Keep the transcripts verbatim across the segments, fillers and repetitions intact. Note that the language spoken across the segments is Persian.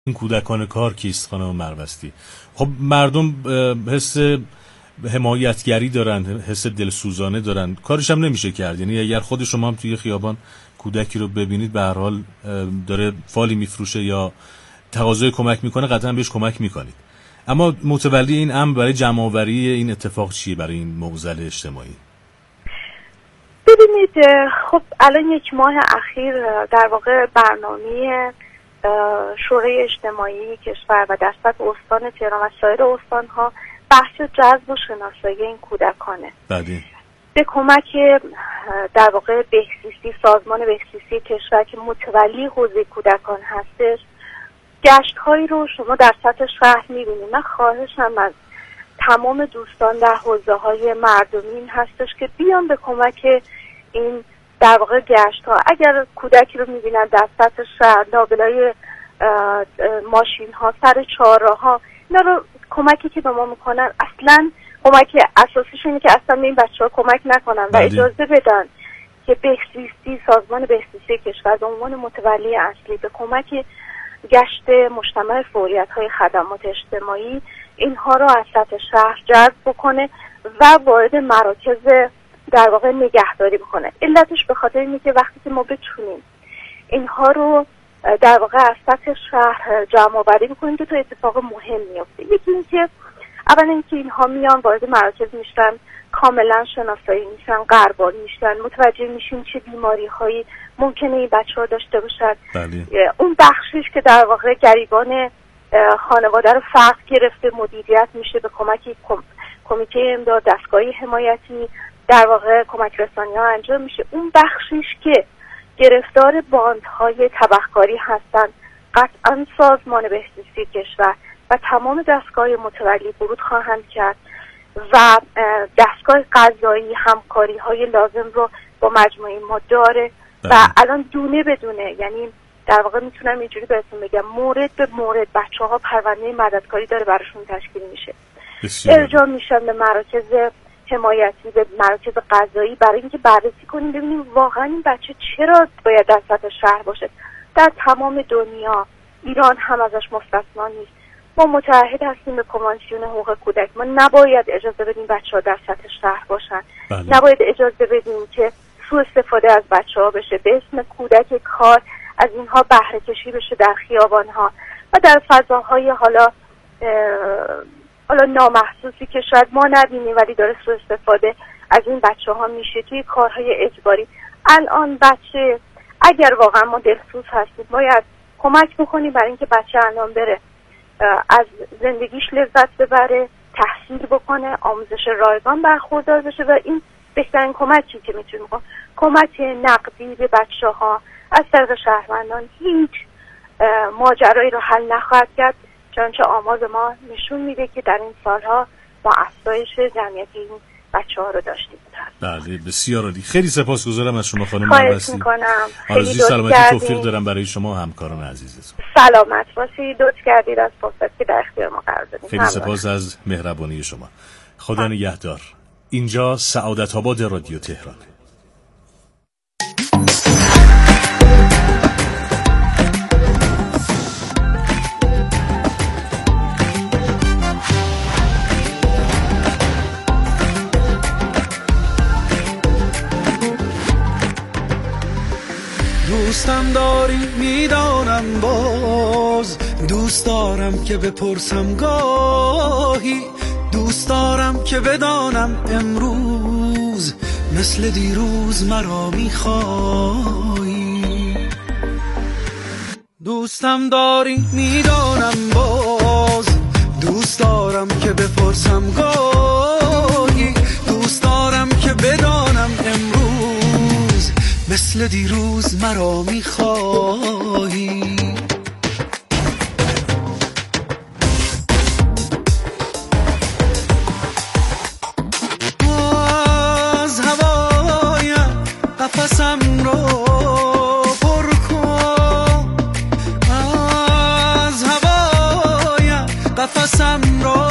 این کودکان کار کیست خانم مروستی؟ خب مردم حس حمایتگری دارن، حس دلسوزانه دارن، کارش هم نمیشه کرد. یعنی اگر خود شما هم توی خیابان کودکی رو ببینید به هر حال داره فالی میفروشه یا تقاضای کمک میکنه، قطعا بهش کمک میکنید. اما متولی این امر برای جمع‌آوری این اتفاق چیه برای این معضل اجتماعی؟ ببینید، خب الان یک ماه اخیر در واقع برنامه شورای اجتماعی کشور و در سطح استان تهران و سایر استان‌ها بحث جذب و شناسایی این کودکانه. بعدی به کمک در واقع بهزیستی، سازمان بهزیستی کشور که متولی حوزه کودکان هستش، گشت‌هایی رو شما در سطح شهر می‌بینید. من خواهشم از تمام دوستان در حوزه‌های مردمی این هستش که بیان به کمک این در واقع گشت‌ها. اگر کودکی رو می‌بینن در سطح شهر، لابلای ماشین‌ها، سر چهارراه‌ها، اینا رو کمکی که به ما میکنن اصلا کمک اساسیش اینه که اصلا به این بچه‌ها کمک نکنن و اجازه بدن که بهزیستی، سازمان بهزیستی کشور به عنوان متولی اصلی به کمک گشت مجتمع فوریت‌های خدمات اجتماعی اینها رو از سطح شهر جذب بکنه و وارد مراکز در واقع نگهداری بکنه. علتش به خاطر اینه که وقتی که ما بتونیم اینها رو در واقع از سطح شهر جمع آوری بکنیم دو تا اتفاق مهم میفته. یکی این که اول اینکه اینها میان وارد مراکز میشن، کاملا شناسایی میشن، غربال میشن، متوجه میشیم چه بیماری هایی ممکنه این بچه ها داشته باشد. بله. اون بخشش که در واقع گریبان خانواده رو فرق گرفته مدیریت میشه به کمک کم... کمیته امداد، دستگاه حمایتی، در واقع کمک رسانی ها انجام میشه. اون بخشش که گرفتار باندهای تبهکاری هستن، قطعا سازمان بهزیستی کشور و تمام دستگاه متولی ورود خواهند کرد و دستگاه قضایی همکاری های لازم رو با مجموعه ما داره و الان دونه بدونه، یعنی در واقع میتونم اینجوری بهتون بگم مورد به مورد بچه ها پرونده مددکاری داره براشون تشکیل میشه، ارجاع میشن به مراکز حمایتی، به مراکز قضایی برای اینکه بررسی کنیم ببینیم واقعا این بچه چرا باید در سطح شهر باشه. در تمام دنیا، ایران هم ازش مستثنا نیست. ما متعهد هستیم به کنوانسیون حقوق کودک. ما نباید اجازه بدیم بچه‌ها در سطح شهر باشن. بله. نباید اجازه بدیم که سوء استفاده از بچه‌ها بشه، به اسم کودک کار از اینها بهره کشی بشه در خیابان‌ها و در فضاهای حالا حالا نامحسوسی که شاید ما نبینیم ولی داره سوء استفاده از این بچه‌ها میشه توی کارهای اجباری. الان بچه اگر واقعا ما دلسوز هستیم باید کمک بکنیم برای اینکه بچه الان بره از زندگیش لذت ببره، تحصیل بکنه، آموزش رایگان برخوردار بشه و این بهترین کمکی که میتونیم بکنیم. کمک نقدی به بچه‌ها از طریق شهروندان هیچ ماجرایی رو حل نخواهد کرد، چنانچه آمار ما نشون میده که در این سالها ما افزایش جمعیت این بچه ها رو داشتیم. بله بسیار عالی. خیلی سپاسگزارم از شما خانم مروستی. خواهش میکنم. آرزوی سلامتی توفیق دارم برای شما و همکاران عزیزتون. سلامت باشید. لطف کردید از فرصتی که در اختیار ما قرار دادید. خیلی سپاس از مهربانی شما. خدا نگهدار. اینجا سعادت آباد رادیو تهران. دوستم داری میدانم، باز دوست دارم که بپرسم گاهی، دوست دارم که بدانم امروز مثل دیروز مرا میخوایی. دوستم داری میدانم، باز دوست دارم که بپرسم گاهی، دوست دارم که بدانم امروز مثل دیروز مرا میخوایی. از هوایم قفسم رو پر کن، از هوایم قفسم رو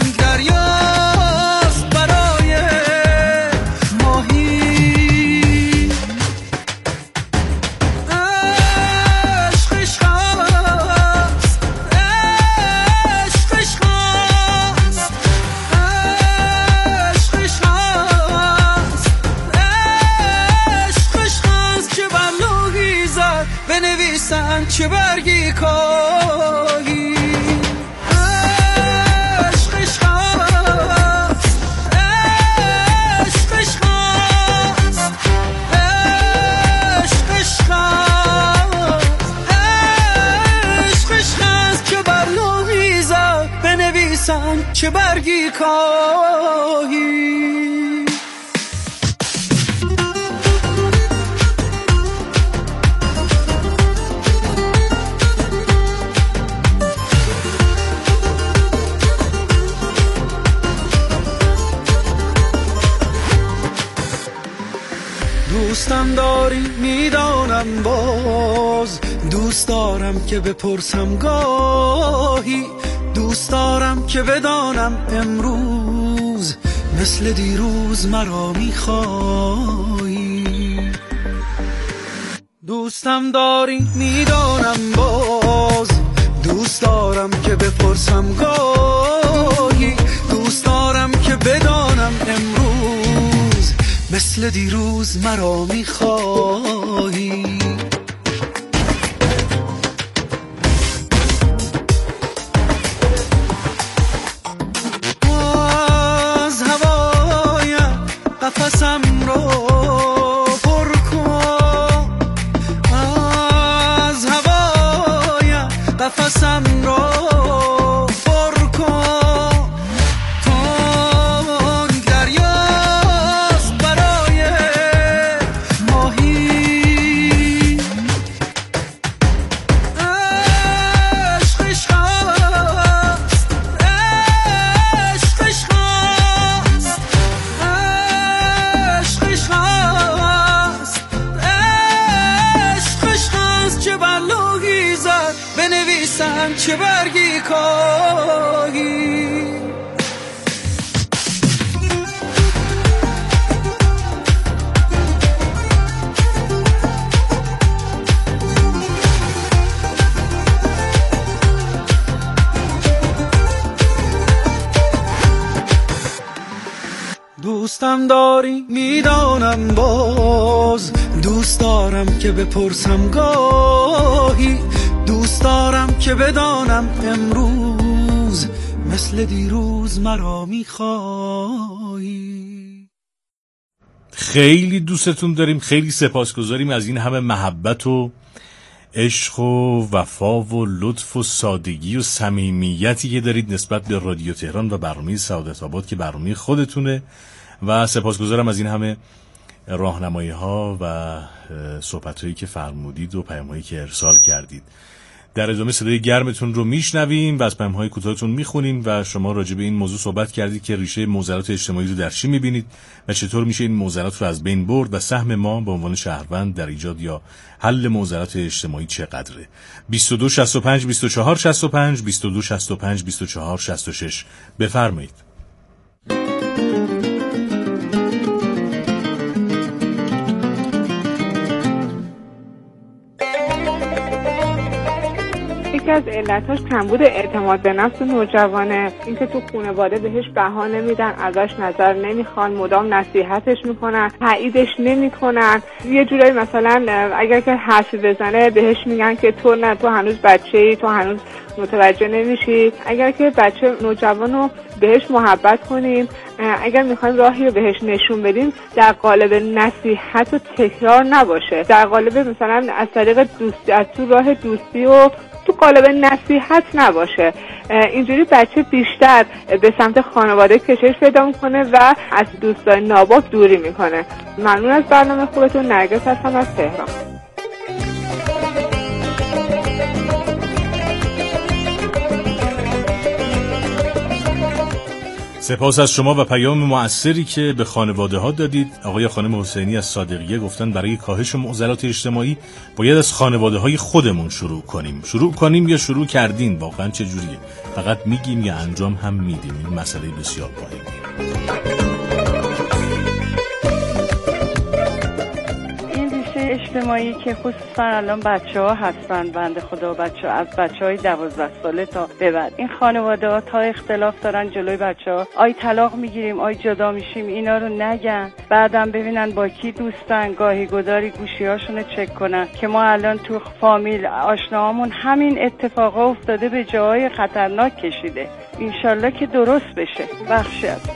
ماهی بنویسن چه برگی کاهی. عشق عشق است، عشق عشق است، عشق عشق است، عشق عشق است که بر لوحیزن بنویسن چه برگی کاهی. دوستم داری میدانم باز، دوست دارم که بپرسم گاهی، دوست دارم که بدانم امروز مثل دیروز مرا میخوایی. دوستم داری میدانم باز، دوست دارم که بپرسم گاهی، دوست دارم که بدانم امروز مثل دیروز مرا میخوایی. از هوایم قفسم رو پر کن، از هوایم قفسم رو پر کن. تون دریاست برای ماهی، عشق عشق است، عشق عشق است، عشق عشق است، عشق عشق است چه بر لوحی زد بنویسن چه برگی کاهی. دوستم داری میدانم باز، دوست دارم که بپرسم گاهی، دوست دارم که بدانم امروز مثل دیروز مرا میخوایی. خیلی دوستتون داریم، خیلی سپاسگزاریم از این همه محبت و عشق و وفا و لطف و سادگی و صمیمیتی که دارید نسبت به رادیو تهران و برنامه سعادت آباد که برنامه خودتونه، و سپاسگزارم از این همه راهنمایی ها و صحبت هایی که فرمودید و پیام هایی که ارسال کردید. در ادامه صدای گرمتون رو میشنویم و از پیام های کوتاهتون میخونیم و شما راجع به این موضوع صحبت کردید که ریشه معضلات اجتماعی رو در چی میبینید و چطور میشه این معضلات رو از بین برد و سهم ما به عنوان شهروند در ایجاد یا حل معضلات اجتماعی چقدره. بیست و دو شصت و پنج بیست و چهار شصت و پنج بیست و دو شصت و پنج بیست و چهار شصت و شش بفرمایید. یکی از علتاش کمبود اعتماد به نفس نوجوانه، اینکه تو خانواده بهش بها نمیدن، ازش نظر نمیخوان، مدام نصیحتش میکنن، تاییدش نمیکنن. یه جورایی مثلا اگر که حرفی بزنه بهش میگن که تو نه، تو هنوز بچه‌ای، تو هنوز متوجه نمیشی. اگر که بچه نوجوانو بهش محبت کنیم، اگر میخوایم راهی رو بهش نشون بدیم، در قالب نصیحت و تکرار نباشه، در قالب مثلا از طریق دوستی، از تو راه دوستی و تو قالب نصیحت نباشه. اینجوری بچه بیشتر به سمت خانواده کشش پیدا میکنه و از دوستان ناباک دوری میکنه. ممنون از برنامه خوبتون. نرگس هستم از تهران. سپاس از شما و پیام مؤثری که به خانواده ها دادید. آقای خانم حسینی از صادقیه گفتن برای کاهش معضلات اجتماعی باید از خانواده های خودمون شروع کنیم. شروع کنیم یا شروع کردین؟ واقعا چه جوریه؟ فقط میگیم یا انجام هم میدیم؟ این مسئله بسیار مهمه. این ریشه عشق اجتماعی که خصوصا الان بچه ها هستن، بنده خدا بچه ها از بچه های دوازده ساله تا به بعد، این خانواده ها تا اختلاف دارن جلوی بچه ها، آی طلاق میگیریم آی جدا میشیم، اینا رو نگن، بعدم ببینن با کی دوستن، گاهی گداری گوشی هاشون چک کنن که ما الان تو فامیل آشناهامون همین اتفاقا افتاده، به جاهای خطرناک کشیده. انشالله که درست بشه. بخشی از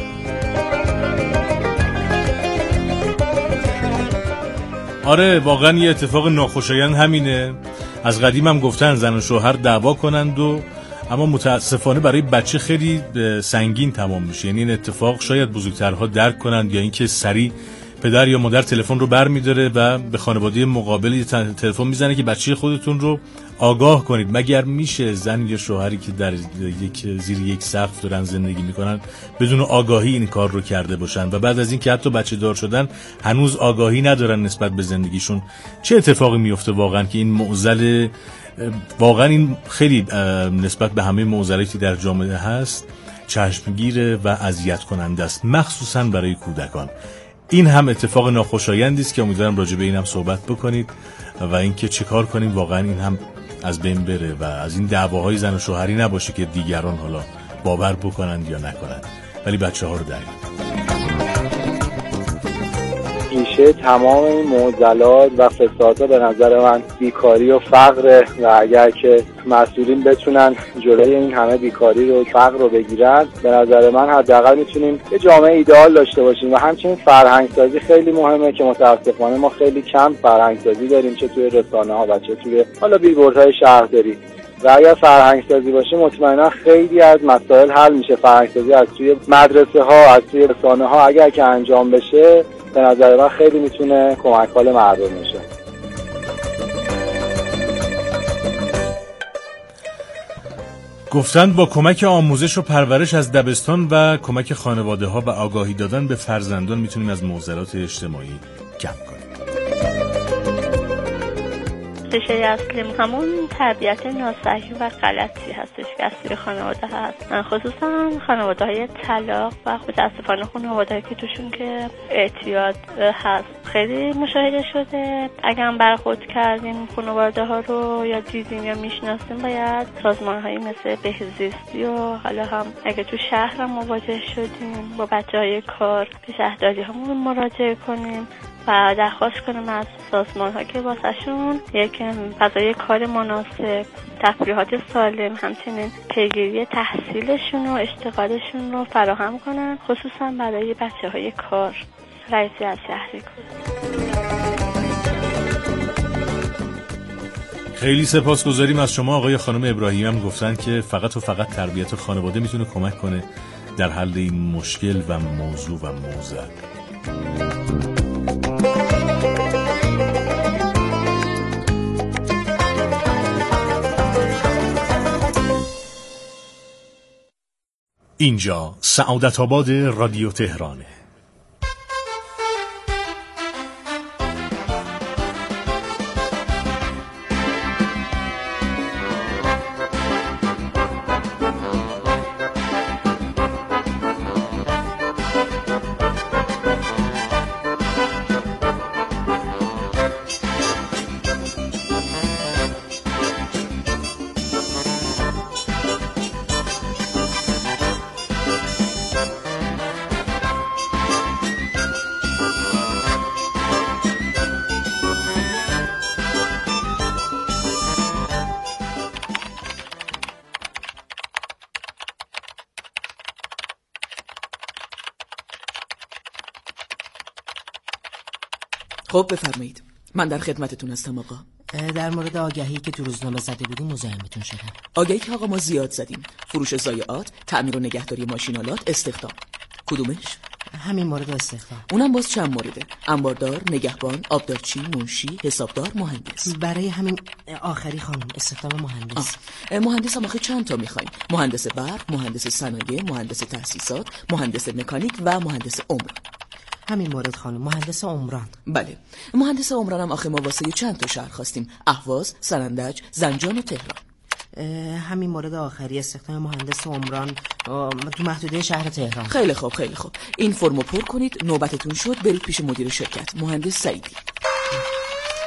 آره واقعا یه اتفاق ناخوشایند همینه. از قدیم هم گفتن زن و شوهر دعوا کنند و اما متاسفانه برای بچه خیلی سنگین تمام میشه. یعنی این اتفاق شاید بزرگترها درک کنند یا اینکه سریع پدر یا مادر تلفن رو برمی‌داره و به خانواده مقابل تلفن میزنه که بچه خودتون رو آگاه کنید. مگر میشه زن یا شوهری که در یک زیر یک سقف دارن زندگی میکنن بدون آگاهی این کار رو کرده باشن و بعد از این که حتی بچه دار شدن هنوز آگاهی ندارن نسبت به زندگیشون؟ چه اتفاقی میفته واقعا که این معضل، واقعا این خیلی نسبت به همه معضلاتی در جامعه هست چشمگیر و اذیت کننده است، مخصوصا برای کودکان. این هم اتفاق ناخوشایندی است که امیدوارم راجع به اینم صحبت بکنید و اینکه چه کار کنیم واقعا این هم از بین بره و از این دعواهای زن و شوهری نباشه که دیگران حالا باور بکنند یا نکنند، ولی بچه‌ها رو درگیر. ریشه تمام این معضلات و فسادها به نظر من بیکاری و فقر و اگر که مسئولین بتونن جلوی این همه بیکاری رو فقر رو بگیرن، به نظر من حداقل میتونیم یه جامعه ایدئال داشته باشیم. و همچنین فرهنگسازی خیلی مهمه که متاسفانه ما خیلی کم فرهنگسازی داریم، چه توی رسانه‌ها و چه توی حالا بیلبوردهای شهرداری. و اگر فرهنگسازی باشه مطمئنا خیلی از مسائل حل میشه. فرهنگسازی از توی مدرسه ها، از توی رسانه ها اگر که انجام بشه به نظر من خیلی میتونه کمک حال مردم بشه. گفتند با کمک آموزش و پرورش از دبستان و کمک خانواده ها و آگاهی دادن به فرزندان میتونیم از معضلات اجتماعی کم کنیم. ریشه اصلی همون تربیت ناصحیح و غلطی هستش که اصلی خانواده هست، خصوصا خانواده های طلاق و متاسفانه خانواده که توشون که اعتیاد هست خیلی مشاهده شده. اگر هم برخورد کردیم خانواده ها رو یا دیدیم یا میشناسیم، باید سازمان هایی مثل بهزیستی و حالا هم اگه تو شهر هم مواجه شدیم با بچه های کار به شهرداری همون مراجعه کنیم و درخواست کنیم از سازمان ها که واسه شون یک فضای کار مناسب، تفریحات سالم، همچنین پیگیری تحصیلشون و اشتغالشون رو فراهم کنن، خصوصا برای بچه های کار. رئیسی از شهری کنن. خیلی سپاسگزاریم از شما آقای خانم ابراهیمی. هم گفتن که فقط و فقط تربیت خانواده میتونه کمک کنه در حل این مشکل و موضوع و موضوع. اینجا سعادت آباد رادیو تهرانه. خب بفرمایید، من در خدمتتون هستم آقا. در مورد آگهی که تو روزنامه زده بودیم مزاحمتون شدم. آگهی که آقا ما زیاد زدیم، فروش ضایعات، تعمیر و نگهداری ماشینالات، استخدام. کدومش؟ همین مورد استخدام. اونم باز چند مورده؟ انباردار، نگهبان، آبدارچی، منشی، حسابدار، مهندس. برای همین آخری خانم استخدام مهندس. مهندس هم آخه چند تا میخوایم؟ مهندس برق، مهندس صنایع، مهندس تاسیسات، مهندس مکانیک و مهندس عمران. همین مورد خانم، مهندس عمران. بله، مهندس عمران هم آخه ما واسه چند تا شهر خواستیم، اهواز، سرندج، زنجان و تهران. همین مورد آخری استخدام مهندس عمران تو محدوده شهر تهران. خیلی خوب خیلی خوب، این فرمو پر کنید، نوبتتون شد برید پیش مدیر شرکت مهندس سعیدی.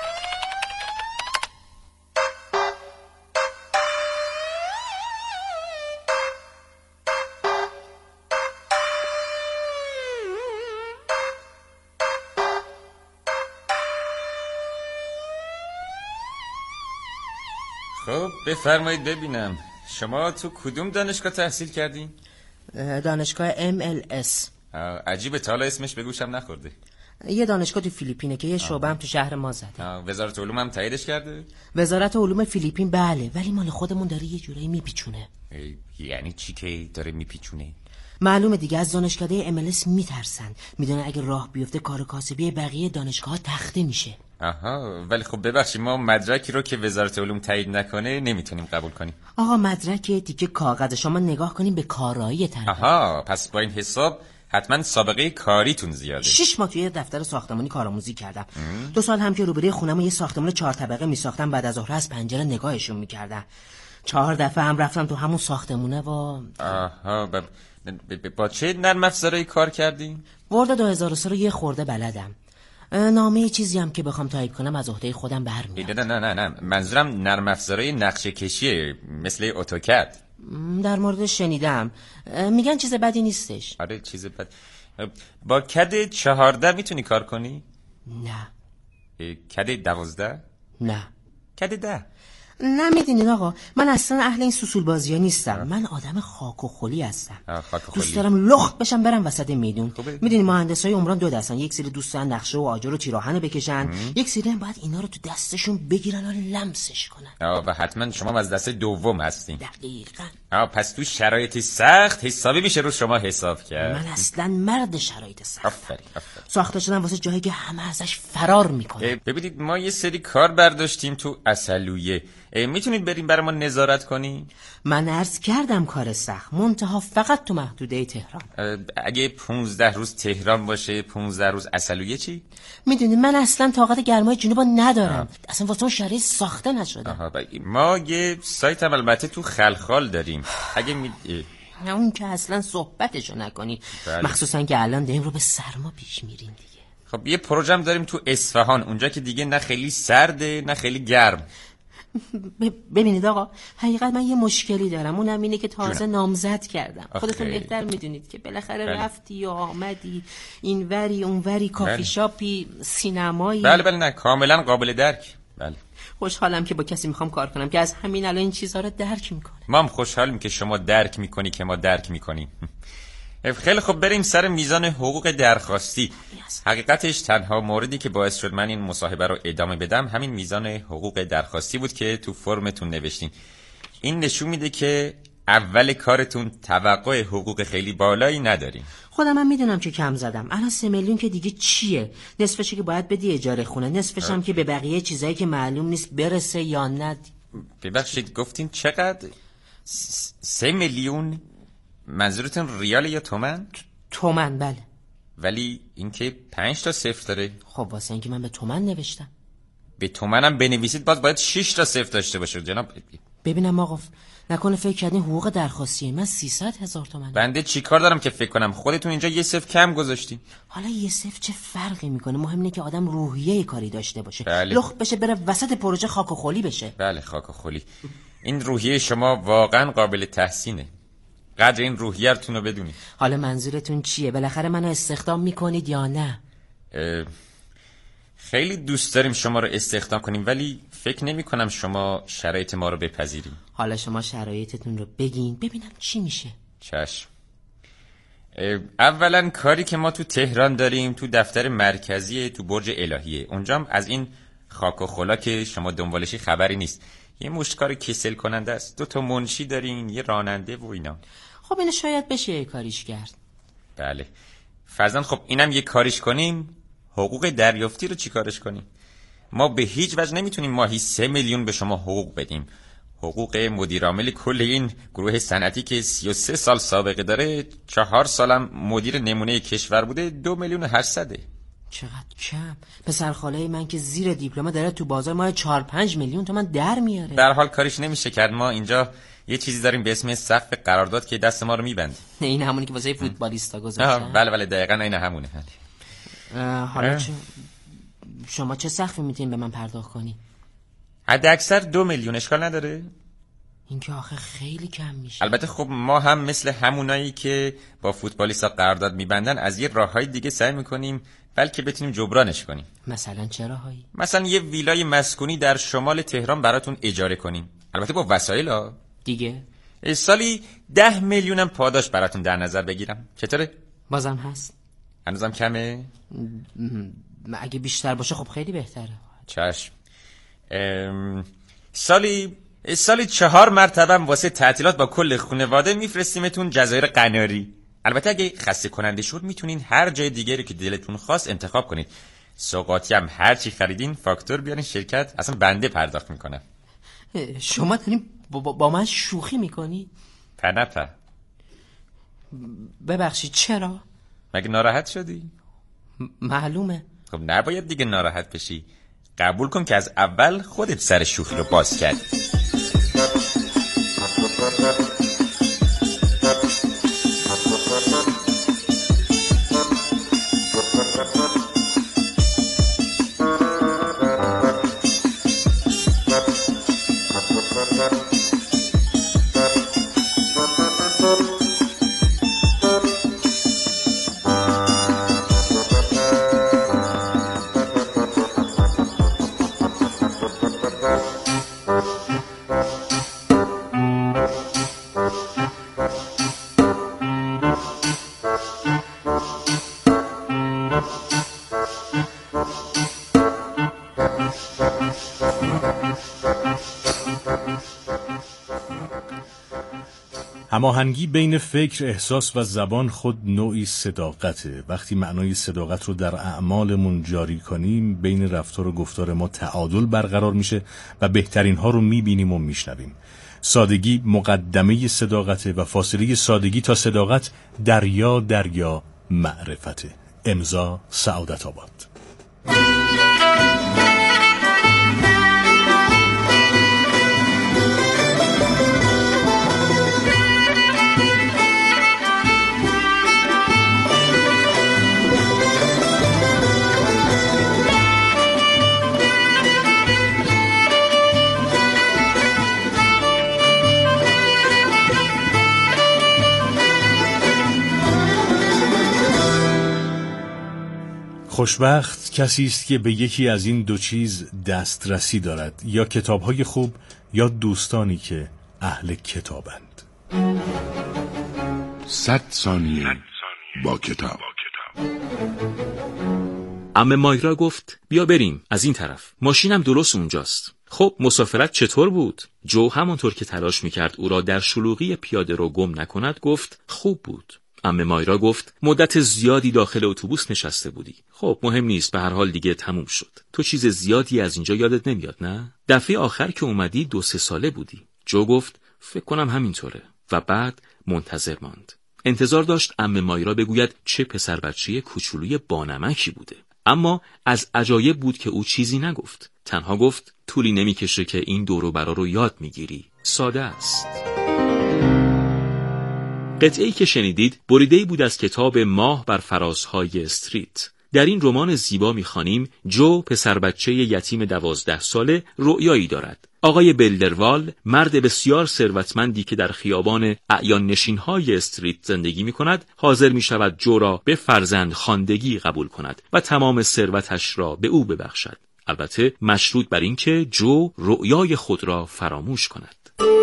خب بفرمایید ببینم، شما تو کدوم دانشگاه تحصیل کردین؟ دانشگاه ام ال اس. عجیبه، تا حالا اسمش به گوشم نخورده. یه دانشگاه تو فیلیپینه که یه شعبه هم تو شهر ما زده. وزارت علوم هم تاییدش کرده؟ وزارت علوم فیلیپین بله، ولی مال خودمون داره یه جورایی میپیچونه. یعنی چی که داره میپیچونه؟ معلومه دیگه، از دانشکده ام ال اس میترسن، میدونن اگه راه بیفته کار کاسبی بقیه دانشگاه تخته میشه. آها، ولی خب ببخشید، ما مدرکی رو که وزارت علوم تایید نکنه نمیتونیم قبول کنیم. آقا مدرک دیگه کاغذ، شما نگاه کنیم به کارایی طرف. آها، پس با این حساب حتما سابقه کاریتون زیاده. شش ماه توی دفتر ساختمانی کارآموزی کردم. دو سال هم که روبروی خونم یه ساختمان چهار طبقه میساختم، بعد از ظهر از پنجره نگاهشون میکردم. چهار دفعه هم رفتم تو همون ساختمونه و آها، با, با چه نرم افزاری کار کردین؟ ورد دو هزار و سه رو یه خورده بلدم. نامه چیزی هم که بخوام تایپ کنم از عهده خودم برمیاد. نه نه نه نه، منظورم نرم افزارای نقشه کشیه، مثل اتوکد. در مورد شنیدم، میگن چیز بدی نیستش. آره چیز بد. با کد چهارده میتونی کار کنی؟ نه. کد دوازده؟ نه. کد ده؟ نه میدونید آقا، من اصلا اهل این سوسول بازی ها نیستم. آه. من آدم خاک و خلی هستم. دوست دارم لخت بشم برم وسط میدون. میدونی مهندسای عمران دو دستن، یک سری دوستان نقشه و آجر و تیراهن بکشن، ام. یک سری هم باید اینا رو تو دستشون بگیرن و لمسش کنن. آه، و حتما شما از دست دوم هستین. دقیقاً. آه، پس تو شرایطی سخت حسابی میشه رو شما حساب کرد. من اصلا مرد شرایط سخت. آفرین آفرین. ساخته شدن واسه جایی که همه ازش فرار میکنن. ببینید ما یه سری کار برداشتیم تو عسلویه، میتونید بریم برای ما نظارت کنی؟ من عرض کردم کار سخت، منتها فقط تو محدوده تهران. اگه پونزده روز تهران باشه، پونزده روز عسلویه چی؟ میدونی من اصلا طاقت گرمای جنوب ندارم. آه. اصلا واسه اون شرایط ساخته نشدم. ما یه سایت هم البته تو خلخال داریم، اگه می... اون که اصلا صحبتشو نکنی. بله. مخصوصا که الان داریم رو به سرما پیش میریم دیگه. خب یه پروژه داریم تو اصفهان، اونجا که دیگه نه خیلی سرده نه خیلی گرم. ببینید آقا، حقیقت من یه مشکلی دارم، اونم اینه که تازه نامزد کردم. خودتون بهتر میدونید که بالاخره بله. رفتی و آمدی این وری اون وری، کافی بله. شاپی، سینمایی. بله بله، نه کاملا قابل درک. بله. خوشحالم که با کسی میخوام کار کنم که از همین الان این چیزها رو درک میکنه. ما هم خوشحالیم که شما درک میکنی که ما درک میکنیم. خیلی خب بریم سر میزان حقوق درخواستی. حقیقتش تنها موردی که باعث شد من این مصاحبه رو ادامه بدم همین میزان حقوق درخواستی بود که تو فرمتون نوشتین. این نشون میده که اول کارتون توقع حقوق خیلی بالایی ندارین. خودم هم میدونم که کم زدم. الان سه میلیون که دیگه چیه؟ نصفش که باید بدی اجاره خونه، نصفش هم که به بقیه چیزایی که معلوم نیست برسه یا ند. ببخشید گفتین چقدر؟ سه میلیون؟ منظورتون ریال یا تومن؟ تومن بله. ولی این که پنج تا صفر داره. خب واسه اینکه من به تومن نوشتم. به تومنم بنویسید باز باید شش تا صفر داشته باشه جناب. ببینم آقا، نکنه فکر کردین حقوق درخواستیه من سیصد هزار تومن. بنده چی کار دارم که فکر کنم؟ خودتون اینجا یه صفر کم گذاشتین. حالا یه صفر چه فرقی میکنه؟ مهم اینه که آدم روحیه کاری داشته باشه. بله. لخت بشه بره وسط پروژه خاک و خلی بشه. بله خاک و خلی. این روحیه شما واقعا قابل تحسینه. قدر این روحیه‌تون رو بدونید. حالا منظورتون چیه؟ بالاخره منو استخدام میکنید یا نه؟ خیلی دوست داریم شما رو استخدام کنیم، ولی فکر نمی کنم شما شرایط ما رو بپذیریم. حالا شما شرایطتون رو بگین ببینم چی میشه. چشم. اولا کاری که ما تو تهران داریم تو دفتر مرکزی تو برج الهیه، اونجا از این خاک و خلا که شما دنبالشی خبری نیست. یه مشتکار کسل کننده است. دو تا منشی دارین، یه راننده و اینا. خب اینو شاید بشه یه کاریش کرد. بله فرضاً خب اینم یه کاریش کنیم. حقوق دریافتی رو چی کارش کنیم؟ ما به هیچ وجه نمیتونیم ماهی سه میلیون به شما حقوق بدیم. حقوق مدیرعامل کل این گروه صنعتی که سی و سه سال سابقه داره، چهار سالم مدیر نمونه کشور بوده، دو میلیون و هشتصده. چقدر کم. پسر خاله من که زیر دیپلم داره تو بازار ماه چهار پنج میلیون تومان در میاره. در حال کاریش نمیشه کرد. ما اینجا یه چیزی داریم به اسم سقف قرارداد که دست ما رو میبنده. این همونی که واسه فوتبالیستا گذاشتن. بله بله دقیقاً این همونه. حالا چه شما چه سقفی میتونین به من پرداخت کنی؟ حد اکثر دو میلیون. اشکال نداره؟ این که آخه خیلی کم میشه. البته خب ما هم مثل همونایی که با فوتبالیستا قرارداد میبندن از یه راههای دیگه سعی میکنیم بلکه بتونیم جبرانش کنیم. مثلا چه راهایی؟ مثلا یه ویلای مسکونی در شمال تهران براتون اجاره کنیم. البته با وسایل ها دیگه. سالی ده میلیونم پاداش براتون در نظر بگیرم، چطوره؟ بازم هست؟ هنوزم کمه؟ اگه بیشتر باشه خب خیلی بهتره. چشم. سالی سالی چهار مرتبه واسه تعطیلات با کل خانواده میفرستیمتون جزایر قناری. البته اگه خسته کننده شد میتونین هر جای دیگری که دلتون خواست انتخاب کنید. سوغاتی هم هر چی خریدین فاکتور بیارین شرکت، اصلا بنده پرداخت میکنم. شما دارین با, با من شوخی میکنی؟ پنپه. ببخشید چرا؟ مگه ناراحت شدی؟ م- معلومه. خب نباید دیگه ناراحت بشی. قبول کن که از اول خودت سر شوخی رو باز کردی. هماهنگی بین فکر، احساس و زبان خود نوعی صداقته. وقتی معنای صداقت رو در اعمالمون جاری کنیم، بین رفتار و گفتار ما تعادل برقرار میشه و بهترین ها رو میبینیم و میشنویم. سادگی مقدمه صداقته و فاصله سادگی تا صداقت دریا دریا معرفته. امضا سعادت آباد. خوشبخت کسی است که به یکی از این دو چیز دسترسی دارد، یا کتاب‌های خوب یا دوستانی که اهل کتابند. صد ثانیه با کتاب. عمه مایرا گفت بیا بریم از این طرف، ماشینم درست اونجاست. خب مسافرت چطور بود؟ جو همونطور که تلاش میکرد او را در شلوغی پیاده رو گم نکند گفت خوب بود. عمه مایرا گفت مدت زیادی داخل اتوبوس نشسته بودی. خب مهم نیست، به هر حال دیگه تموم شد. تو چیز زیادی از اینجا یادت نمیاد نه؟ دفعه آخر که اومدی دو سه ساله بودی. جو گفت فکر کنم همینطوره و بعد منتظر ماند. انتظار داشت عمه مایرا بگوید چه پسر بچه کوچولوی بانمکی بوده. اما از عجایب بود که او چیزی نگفت. تنها گفت طولی نمیکشه که این دور و برا رو یاد میگیری. ساده است. قطعه‌ای که شنیدید بریده‌ای بود از کتاب ماه بر فرازهای استریت. در این رمان زیبا می‌خوانیم جو پسر بچه یتیم دوازده ساله رؤیایی دارد. آقای بلدروال مرد بسیار ثروتمندی که در خیابان اعیان نشین‌های استریت زندگی می‌کند حاضر می‌شود جو را به فرزند خواندگی قبول کند و تمام ثروتش را به او ببخشد. البته مشروط بر اینکه جو رؤیای خود را فراموش کند.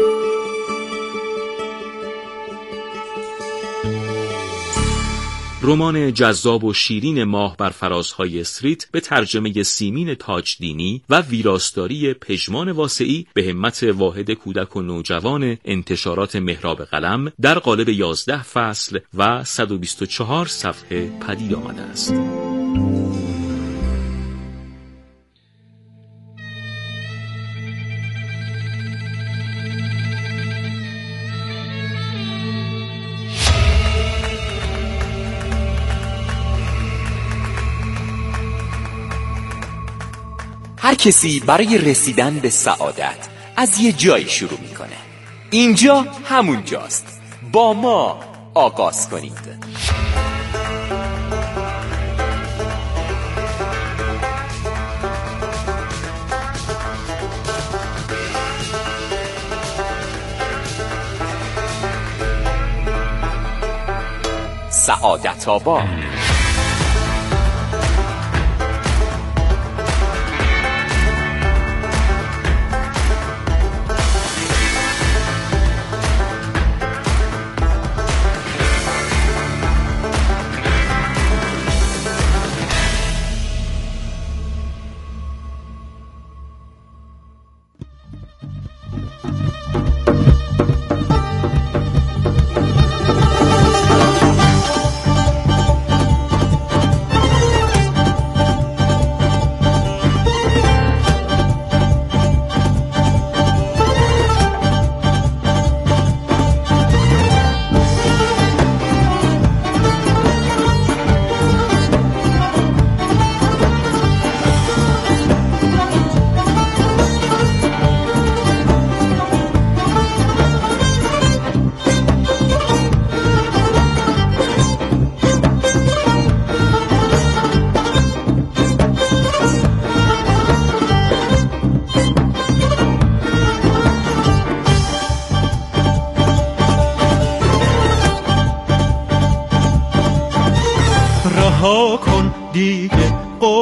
رمان جذاب و شیرین ماه بر فرازهای استریت به ترجمه سیمین تاجدینی و ویراستاری پژمان واسعی به همت واحد کودک و نوجوان انتشارات محراب قلم در قالب یازده فصل و صد و بیست و چهار صفحه پدید آمده است. هر کسی برای رسیدن به سعادت از یه جایی شروع میکنه. اینجا همون جاست. با ما آغاز کنید. سعادت آباد.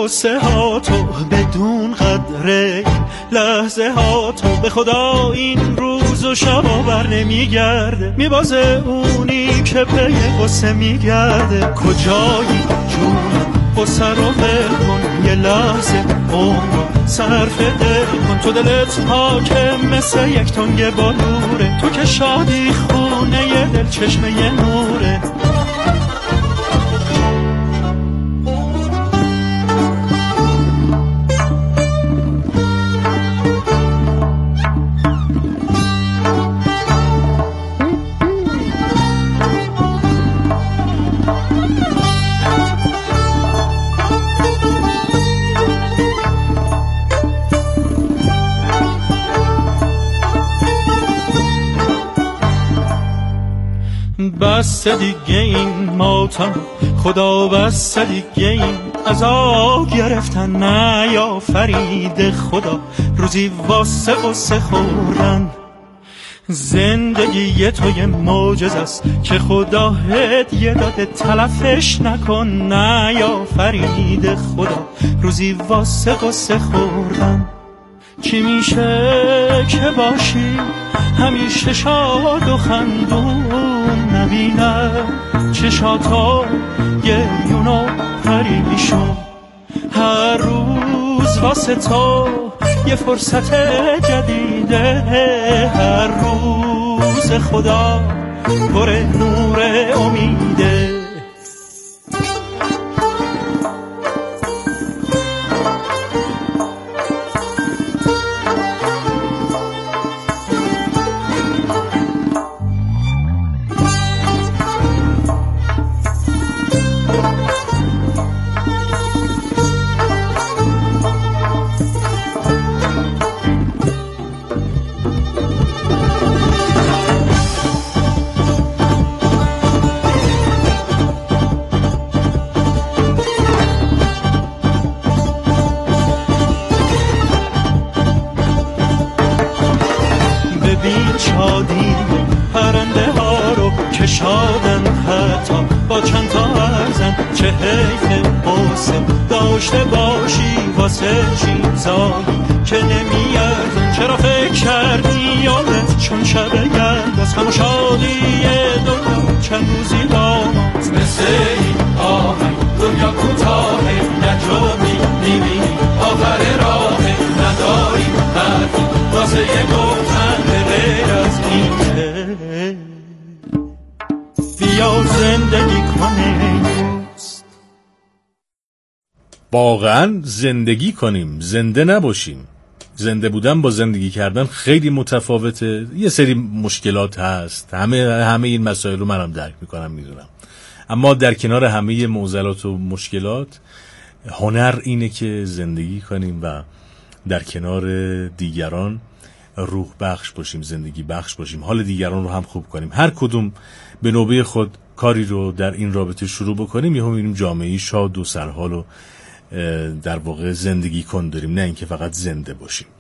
قصه ها تو بدون قدره لحظه ها تو به خدا این روز و شب بر نمیگرده میبازه اونی که پی قصه میگرده کجایی جون قصه رو ول کن یه لحظه عمر صرف دل کن تو دلت پاکه مثل یک تنگ بالوره تو که شادی خونه یه دل چشمه یه نوره بس دیگه این ماتم خدا بس دیگه این عذاب گرفتن نه یا فرید خدا روزی واسه قصه خوردن زندگی تو یه معجزه است که خدا هدیه داده تلفش نکن نه یا فرید خدا روزی واسه قصه خوردن چی میشه که باشی همیشه شاد و خندون نبینه چشاتا گریون و پریشون هر روز واسه تو یه فرصت جدیده هر روز خدا پر نور امیده شادی پرنده ها رو کشادن حتی با چند تا ارزن چه حیف قصه داشته باشی واسه چیزایی که نمیارزن چرا فکر کردی یادت چون شب گرد از همون شادی دنیا چند روزی داماد مثل این آهنگ دنیا کوتاهه نجامی نیمی آخر راه نداری حرفی واسه یه گفتن غیر از اینه بیا زندگی کنیم واقعا زندگی کنیم زنده نباشیم زنده بودن با زندگی کردن خیلی متفاوته یه سری مشکلات هست همه همه این مسائل رو منم درک میکنم میدونم اما در کنار همه معضلات و مشکلات هنر اینه که زندگی کنیم و در کنار دیگران روح بخش باشیم زندگی بخش باشیم حال دیگران رو هم خوب کنیم هر کدوم به نوبه خود کاری رو در این رابطه شروع بکنیم یهو می‌بینیم جامعه‌ای شاد و سرحال و در واقع زندگی کن داریم نه اینکه فقط زنده باشیم